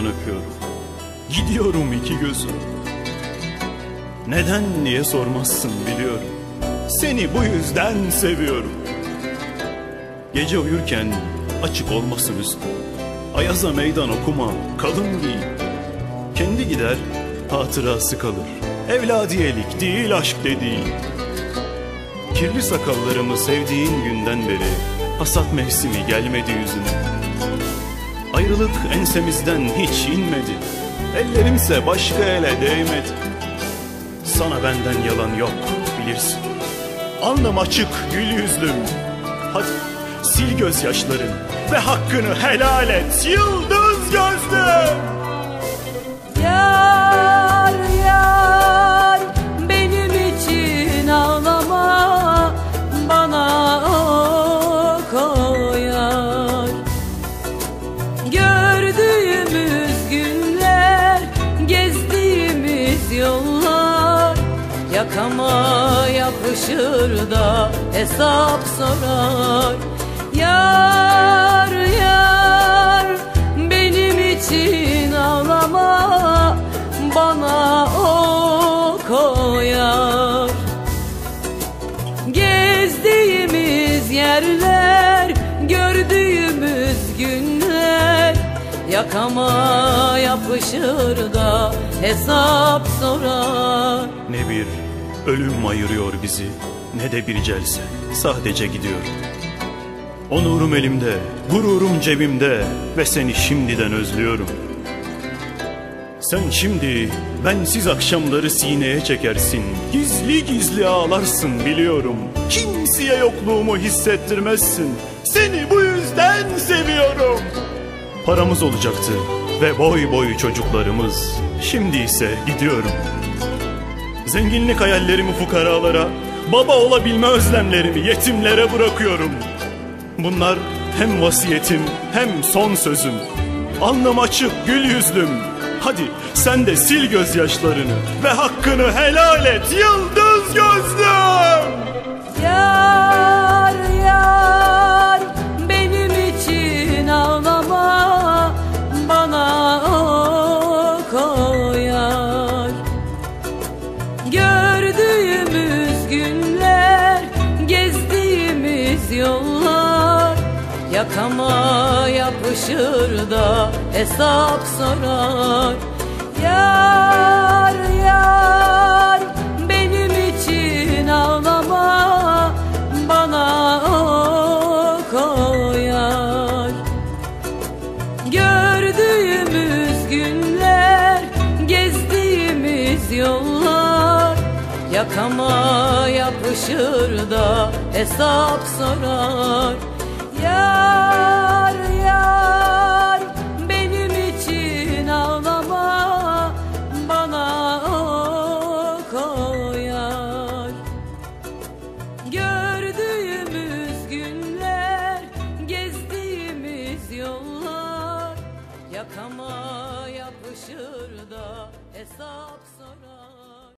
yanaklarından öpüyorum. Gidiyorum iki gözüm. Neden diye sormazsın biliyorum. Seni bu yüzden seviyorum. Gece uyurken açık olmasın üstü. Ayaza meydan okuma, kalın giy. Kendi gider, hatırası kalır. Evladiyelik değil aşk dediğin. Kirli sakallarımı sevdiğin günden beri hasat mevsimi gelmedi yüzüme. Ayrılık ensemizden hiç inmedi. Ellerimse başka ele değmedi. Sana benden yalan yok bilirsin. Alnım açık gül yüzlüm. Hadi sil gözyaşların ve hakkını helal et yıldız gözlüm. Yar yar benim için ağlama, bana koyar. Gördüğümüz günler, gezdiğimiz yollar yakama yapışır da hesap sorar. Yar yar benim için ağlama, bana o koyar. Gezdiğimiz yerler, gördüğümüz günler yakama yapışır da hesap sorar. Ne bir ölüm ayırıyor bizi, ne de bir celse, sadece gidiyorum. Onurum elimde, gururum cebimde ve seni şimdiden özlüyorum. Sen şimdi bensiz akşamları sineye çekersin, gizli gizli ağlarsın biliyorum. Kimseye yokluğumu hissettirmezsin, seni bu yüzden seviyorum. Paramız olacaktı ve boy boy çocuklarımız, şimdi ise gidiyorum. Zenginlik hayallerimi fukaralara, baba olabilme özlemlerimi yetimlere bırakıyorum. Bunlar hem vasiyetim hem son sözüm. Alnım açık gül yüzlüm. Hadi sen de sil gözyaşlarını ve hakkını helal et yıldız gözlüm. Yar yar benim için ağlama, bana o koyar. Gördüğümüz günler, gezdiğimiz yollar yakama yapışır da hesap sorar. Yar yar benim için ağlama, bana o koyar. Gördüğümüz günler, gezdiğimiz yollar yakama yapışır da hesap sorar. Yar